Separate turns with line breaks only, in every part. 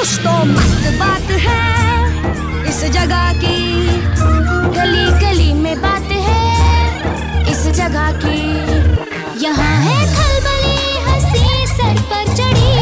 कुछ तो मस्त बात है इस जगह की, गली गली में बात है इस जगह की। यहाँ है खलबली हंसी सर पर चढ़ी,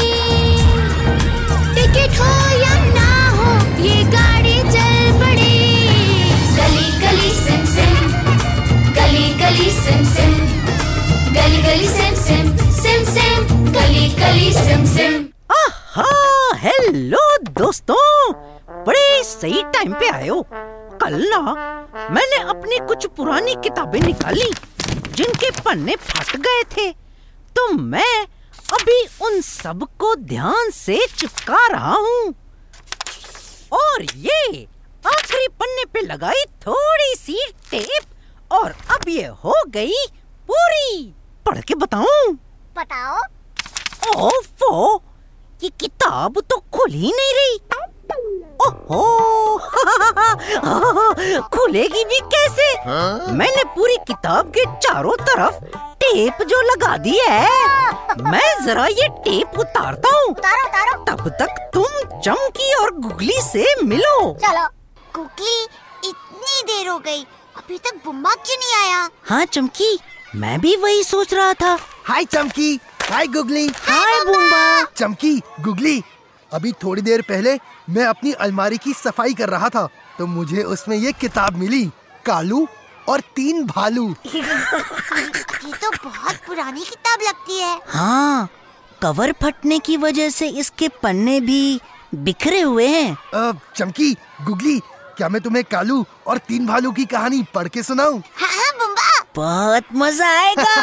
टिकट हो या ना हो ये गाड़ी चल पड़ी। गली गली सिम सिम, गली गली सिम सिम, गली गली सिम सिम, सिम सिम गली गली सिम सिम।
हेलो दोस्तों, बड़े सही टाइम पे आए हो। कल ना मैंने अपनी कुछ पुरानी किताबें निकाली जिनके पन्ने फट गए थे, तो मैं अभी उन सब को ध्यान से चिपका रहा हूँ। और ये आखिरी पन्ने पे लगाई थोड़ी सी टेप और अब ये हो गई पूरी। पढ़ के बताऊं?
बताओ।
ओफो, ये किताब तो खुल ही नहीं रही। ओहो खुलेगी भी कैसे? मैंने पूरी किताब के चारों तरफ टेप जो लगा दी है। मैं जरा ये टेप उतारता हूँ, तब तक तुम चमकी और गुगली से मिलो।
चलो। गुगली, इतनी देर हो गई, अभी तक बुम्बा क्यों नहीं आया?
हाँ चमकी, मैं भी वही सोच रहा था।
हाय चमकी, हाय गुगली।
हाय बुम्बा।
चमकी, गुगली, अभी थोड़ी देर पहले मैं अपनी अलमारी की सफाई कर रहा था तो मुझे उसमें ये किताब मिली, कालू और 3 भालू।
ये तो बहुत पुरानी किताब लगती है।
हाँ, कवर फटने की वजह से इसके पन्ने भी बिखरे हुए हैं।
चमकी, गुगली, क्या मैं तुम्हें कालू और 3 भालू की कहानी पढ़ के सुनाऊं?
हाँ बुम्बा,
बहुत मजा आएगा।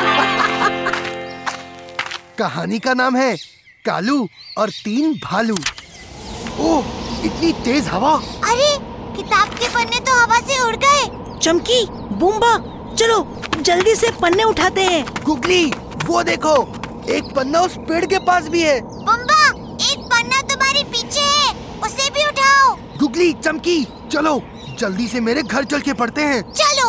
कहानी का नाम है कालू और 3 भालू। ओह, इतनी तेज हवा!
अरे किताब के पन्ने तो हवा से उड़ गए।
चमकी, बुम्बा, चलो जल्दी से पन्ने उठाते हैं।
गुगली, वो देखो, एक पन्ना उस पेड़ के पास भी है।
बुम्बा, एक पन्ना तुम्हारे पीछे है, उसे भी उठाओ।
गुगली, चमकी, चलो जल्दी से मेरे घर चल के पढ़ते हैं।
चलो।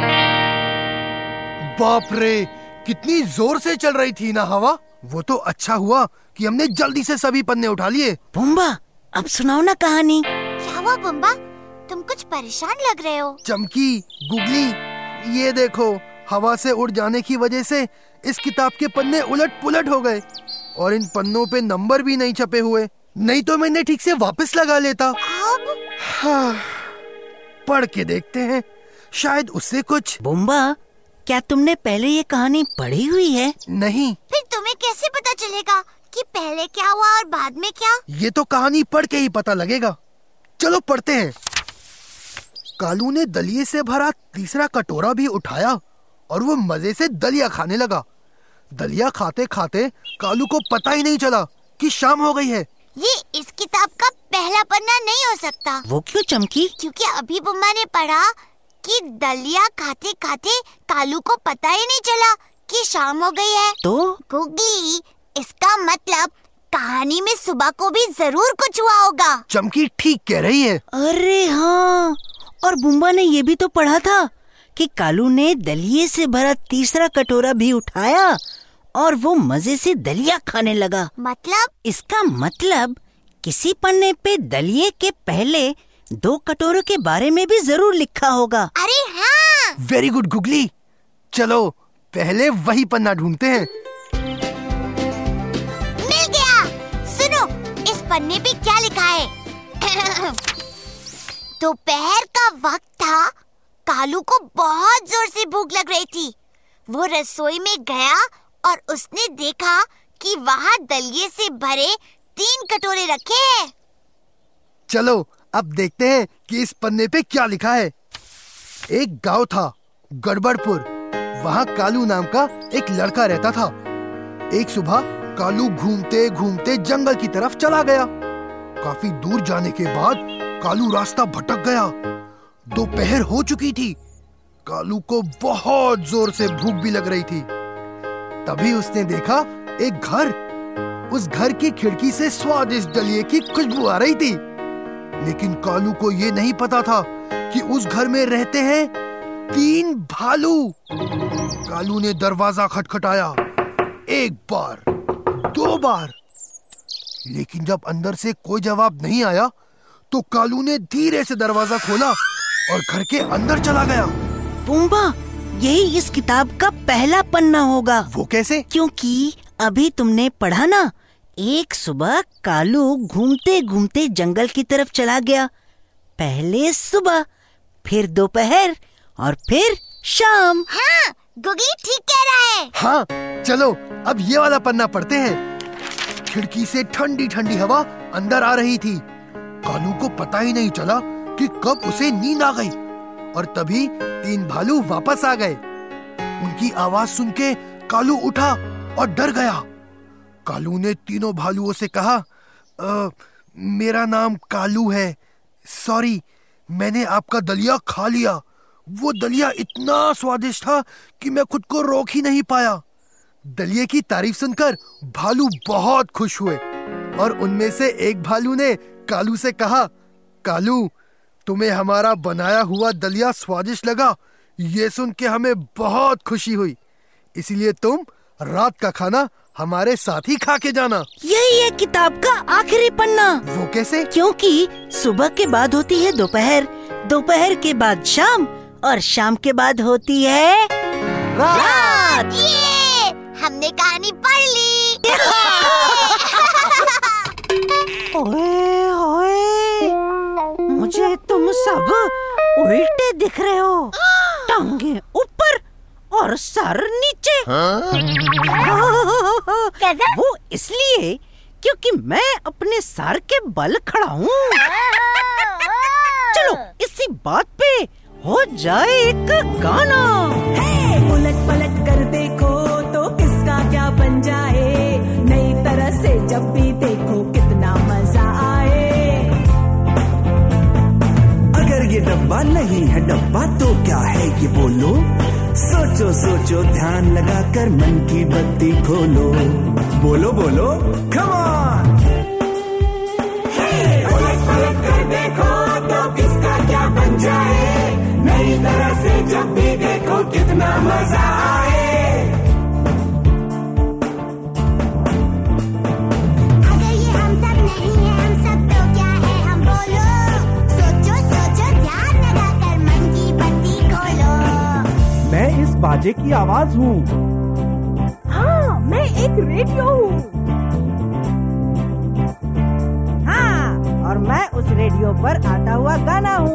बाप रे, कितनी जोर से चल रही थी ना हवा। वो तो अच्छा हुआ कि हमने जल्दी से सभी पन्ने उठा लिए।
बुम्बा, अब सुनाओ ना कहानी।
क्या हुआ बुम्बा, तुम कुछ परेशान लग रहे हो।
चमकी, गुगली, ये देखो, हवा से उड़ जाने की वजह से इस किताब के पन्ने उलट पुलट हो गए और इन पन्नों पे नंबर भी नहीं छपे हुए, नहीं तो मैंने ठीक से वापस लगा लेता।
अब?
हाँ, पढ़ के देखते हैं, शायद उससे कुछ।
बुम्बा, क्या तुमने पहले ये कहानी पढ़ी हुई है?
नहीं।
फिर तुम्हें कैसे पता चलेगा कि पहले क्या हुआ और बाद में क्या?
ये तो कहानी पढ़ के ही पता लगेगा। चलो पढ़ते हैं। कालू ने दलिये से भरा तीसरा कटोरा भी उठाया और वो मजे से दलिया खाने लगा। दलिया खाते खाते कालू को पता ही नहीं चला कि शाम हो गई है।
ये इस किताब का पहला पन्ना नहीं हो सकता।
वो क्यों चमकी?
क्योंकि अभी बुम्बा ने पढ़ा कि दलिया खाते खाते कालू को पता ही नहीं चला कि शाम हो गई है।
तो
गुगली, इसका मतलब कहानी में सुबह को भी जरूर कुछ हुआ होगा।
चमकी ठीक कह रही है।
अरे हाँ, और बुम्बा ने ये भी तो पढ़ा था कि कालू ने दलिये से भरा तीसरा कटोरा भी उठाया और वो मजे से दलिया खाने लगा।
मतलब?
इसका मतलब किसी पन्ने पे दलिये के पहले 2 कटोरों के बारे में भी जरूर लिखा होगा।
अरे हाँ।
वेरी गुड गुगली, चलो पहले वही पन्ना ढूंढते हैं।
मिल गया। सुनो, इस पन्ने पे क्या लिखा है? दोपहर का वक्त था, कालू को बहुत जोर से भूख लग रही थी। वो रसोई में गया और उसने देखा कि वहाँ दलिये से भरे 3 कटोरे रखे हैं।
चलो अब देखते हैं कि इस पन्ने पे क्या लिखा है। एक गांव था, गड़बड़पुर। वहाँ कालू नाम का एक लड़का रहता था। एक सुबह कालू घूमते घूमते जंगल की तरफ चला गया। काफी दूर जाने के बाद कालू रास्ता भटक गया। दोपहर हो चुकी थी। कालू को बहुत जोर से भूख भी लग रही थी। तभी उसने देखा एक घर। उस घर की खिड़की से स्वादिष्ट दलिये की खुशबू आ रही थी। लेकिन कालू को ये नहीं पता था कि उस घर में रहते हैं 3 भालू। कालू ने दरवाजा खटखटाया। 1 बार, 2 बार, लेकिन जब अंदर से कोई जवाब नहीं आया तो कालू ने धीरे से दरवाजा खोला और घर के अंदर चला गया।
पुम्बा, यही इस किताब का पहला पन्ना होगा।
वो कैसे?
क्योंकि अभी तुमने पढ़ा ना, एक सुबह कालू घूमते घूमते जंगल की तरफ चला गया। पहले सुबह, फिर दोपहर और फिर शाम।
हाँ, गुगली ठीक कह रहा है।
हाँ, चलो अब ये वाला पन्ना पढ़ते हैं। खिड़की से ठंडी ठंडी हवा अंदर आ रही थी। कालू को पता ही नहीं चला कि कब उसे नींद आ गई और तभी 3 भालू वापस आ गए। उनकी आवाज सुन के कालू उठा और डर गया। कालू ने तीनों भालुओं से कहा, मेरा नाम कालू है, सॉरी, मैंने आपका दलिया खा लिया। वो दलिया इतना स्वादिष्ट था कि मैं खुद को रोक ही नहीं पाया। दलिये की तारीफ सुनकर भालू बहुत खुश हुए और उनमें से एक भालू ने कालू से कहा, कालू, तुम्हें हमारा बनाया हुआ दलिया स्वादिष्ट लगा, ये सुन के हमें बहुत खुशी हुई, इसलिए तुम रात का खाना हमारे साथ ही खा के जाना।
यही है किताब का आखिरी पन्ना।
वो कैसे?
क्योंकि सुबह के बाद होती है दोपहर, दोपहर के बाद शाम और शाम के बाद होती है रात।
ये हमने कहानी पढ़ ली।
ओए ओए, मुझे तुम सब उल्टे दिख रहे हो, टांगे ऊपर और सर नीचे। वो इसलिए क्योंकि मैं अपने सर के बल खड़ा हूँ। चलो इसी बात पे हो जाए एक गाना।
उलट पलट कर देखो तो किसका क्या बन जाए, नई तरह से जब भी देखो कितना मजा आए।
अगर ये डब्बा नहीं है डब्बा तो क्या है ये बोलो, सोचो सोचो ध्यान लगाकर मन की बत्ती खोलो, बोलो बोलो कम ऑन। उलट पलट कर देखो तो किसका क्या बन जाए, नई तरह से जब भी देखो कितना मजा आए।
अगर ये हम सब नहीं है हम सब तो क्या है, हम बोलो, सोचो सोचो ध्यान लगाकर मन की बत्ती खोलो।
मैं इस बाजे की आवाज हूँ।
हाँ, मैं एक रेडियो हूँ।
हाँ, और मैं उस रेडियो पर आता हुआ गाना हूँ।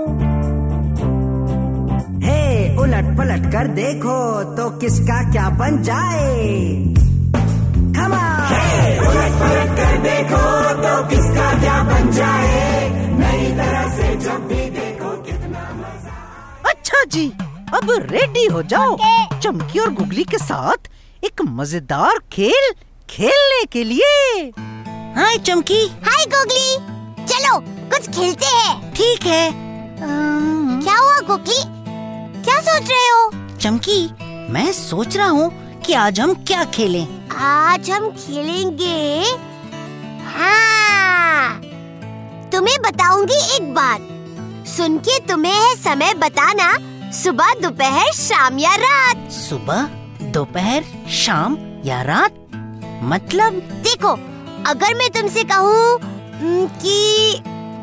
हे, उलट पलट कर देखो तो किसका क्या बन जाए। Come on!
उलट पलट कर देखो तो किसका क्या बन जाए, नई तरह से जब भी देखो कितना मजा।
अच्छा जी, अब रेडी हो जाओ चमकी और गुगली के साथ एक मजेदार खेल खेलने के लिए।
हाय चमकी।
हाय गुगली, चलो कुछ खेलते हैं।
ठीक है।
क्या हुआ गुगली, क्या सोच रहे हो?
चमकी, मैं सोच रहा हूँ कि आज हम क्या खेलें।
आज हम खेलेंगे, हाँ, तुम्हें बताऊंगी एक बात, सुन के तुम्हें है समय बताना, सुबह दोपहर शाम या रात।
सुबह दोपहर शाम या रात मतलब?
देखो, अगर मैं तुमसे कहूँ कि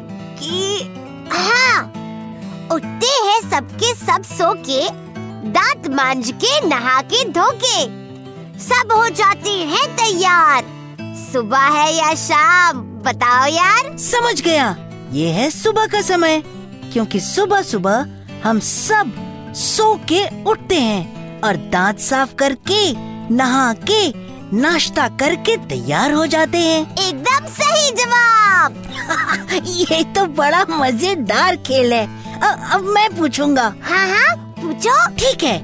हाँ, उठते हैं सबके सब सो के, दांत मांज के नहा के धो के, सब हो जाते हैं तैयार, सुबह है या शाम, बताओ यार।
समझ गया, ये है सुबह का समय, क्योंकि सुबह सुबह हम सब सो के उठते हैं और दांत साफ करके, नहा के, नाश्ता करके तैयार हो जाते हैं।
एकदम सही जवाब।
ये तो बड़ा मजेदार खेल है। अब मैं पूछूंगा।
हाँ हाँ, पूछो।
ठीक है,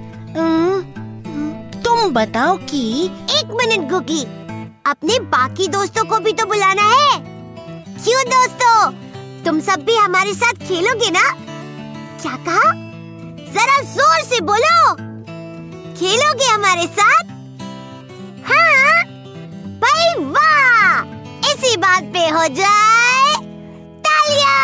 तुम बताओ कि।
एक मिनट गुगली, अपने बाकी दोस्तों को भी तो बुलाना है। क्यों दोस्तों, तुम सब भी हमारे साथ खेलोगे ना? क्या कहा? जरा जोर से बोलो, खेलोगे हमारे साथ? हाँ भाई वाह, इसी बात पे हो जाए तालियां।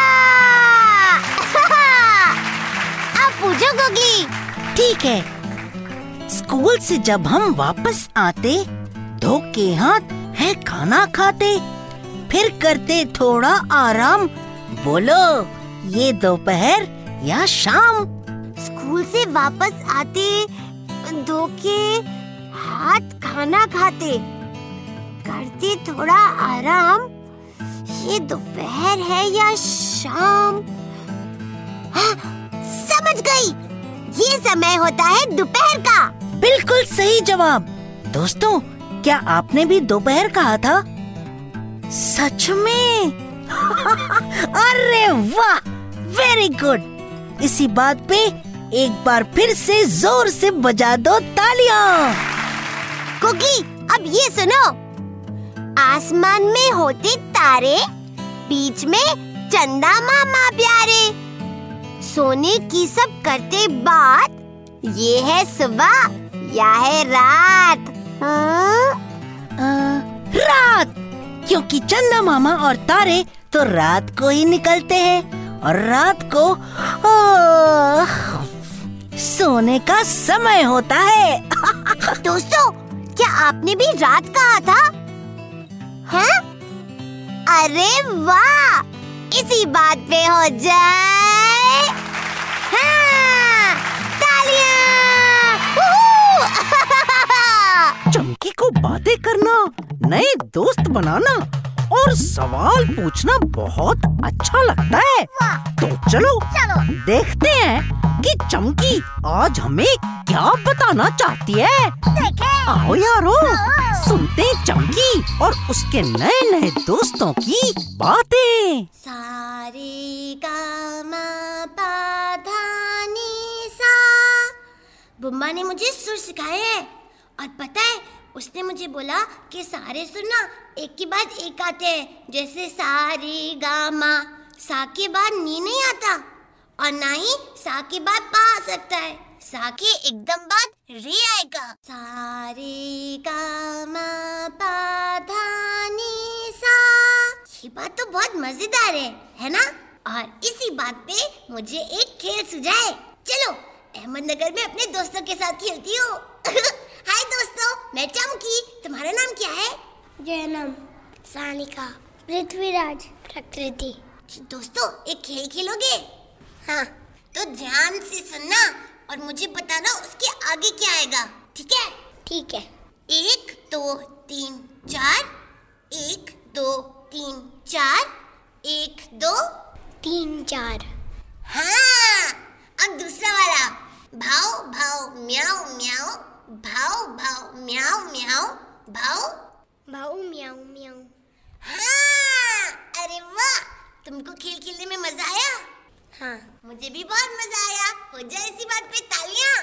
अब पूछो गुगली।
ठीक है, स्कूल से जब हम वापस आते, धो के हाथ है खाना खाते, फिर करते थोड़ा आराम। बोलो, ये दोपहर या शाम?
स्कूल से वापस आते, धो के हाथ खाना खाते, करते थोड़ा आराम। ये दोपहर है या शाम? हाँ, समझ गई, ये समय होता है दोपहर का।
बिल्कुल सही जवाब। दोस्तों, क्या आपने भी दोपहर कहा था? सच में? अरे वाह, वेरी गुड। इसी बात पे एक बार फिर से जोर से बजा दो तालियां।
कुकी, अब ये सुनो। आसमान में होते तारे, बीच में चंदा मामा प्यारे, सोने की सब करते बात, ये है सुबह या है रात?
रात, क्योंकि चंदा मामा और तारे तो रात को ही निकलते हैं और रात को सोने का समय होता है।
दोस्तों, क्या आपने भी रात कहा था? हाँ? अरे वाह, इसी बात पे हो जाए। हाँ, तालियां!
चमकी को बातें करना, नए दोस्त बनाना और सवाल पूछना बहुत अच्छा लगता है। तो चलो देखते हैं कि चमकी आज हमें क्या बताना चाहती है। आओ यारो, सुनते हैं चमकी और उसके नए नए दोस्तों की बातें।
सारे गामा पा धा नी सा। बुम्मा ने मुझे सुर सिखाए हैं और पता है, उसने मुझे बोला कि सारे सुर ना एक के बाद एक आते हैं। जैसे सारे गामा, सा के बाद नी नहीं आता और ना ही सा के बाद पा आ सकता है। सा के एकदम बाद रे आएगा। सारे गामा पा धा नी सा। ये बात तो बहुत मजेदार है ना? और इसी बात पे मुझे एक खेल सुझाए। चलो अहमदनगर में अपने दोस्तों के साथ खेलती हूँ। हाय दोस्तों, मैं चमकी। तुम्हारा नाम क्या है?
जैनम, सानिका, पृथ्वीराज, प्रकृति।
दोस्तों, एक खेल खेलोगे? हाँ, तो ध्यान से सुनना और मुझे बताना उसके आगे क्या आएगा, ठीक है?
ठीक है।
1 2 3 4, 1 2 3 4, 1 2
3 4।
हाँ, अब दूसरा वाला। भाव भाव म्याऊ म्याऊ, भाव भाव म्याऊ म्याऊ, भाव
भाऊ म्याऊ म्याऊ।
हाँ, अरे वाह, तुमको खेल खेलने में मजा आया?
हाँ,
मुझे भी बहुत मजा आया। हो जाए इसी बात पे तालियां।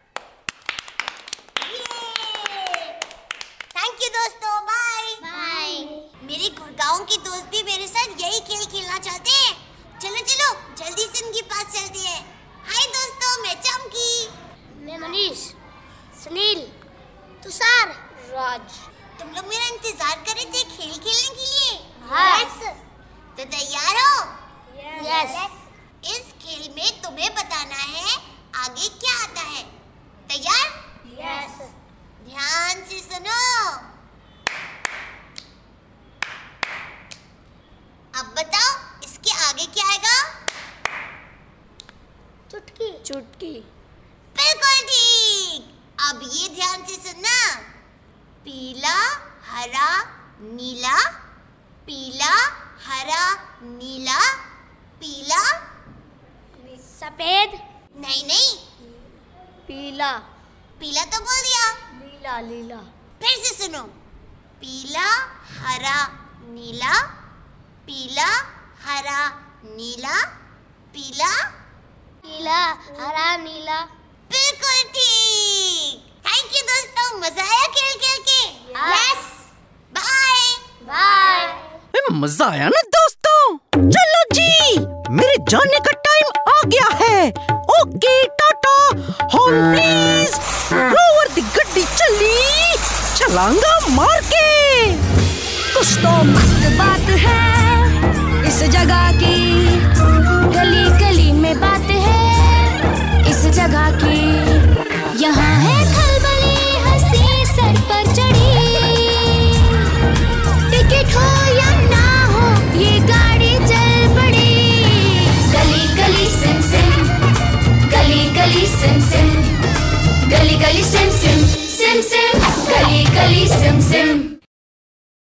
थैंक यू दोस्तों, बाय
बाय।
मेरे गुड़गांव के दोस्त भी मेरे साथ यही खेल खेलना चाहते हैं। चलो चलो, जल्दी से उनके पास चलते हैं। हाय दोस्तों, मैं चमकी।
मैं मनीष, सुनील, तुषार, राज।
तुम लोग मेरा इंतजार कर रहे थे खेल खेलने के लिए?
यस।
तो तैयार हो?
यस।
इस खेल में तुम्हें बताना है आगे क्या आता है। तैयार?
यस।
ध्यान से सुनो। अब बताओ, इसके आगे क्या आएगा?
चुटकी, चुटकी।
बिल्कुल ठीक। अब ये ध्यान से सुनना। पीला हरा नीला, पीला हरा नीला, पीला
सफेद।
नहीं नहीं,
पीला।
पीला तो बोल दिया।
नीला नीला।
फिर से सुनो। पीला हरा नीला, पीला हरा नीला, पीला
पीला हरा नीला।
बिल्कुल ठीक। थैंक यू दोस्तों, मजा आया खेल खेल के।
यस।
Bye
bye.
मजा आया ना दोस्तों? चलो जी, मेरे जाने का टाइम आ गया है। Okay Tata, horn please. Rover दी गड्डी चली, छलांगा मार के।
कुछ तो मस्त बात है इस जगह की, गली गली में बात है इस जगह की। यहाँ है खलबली हंसी सर पर चढ़ी, टिकट हो या ना सिम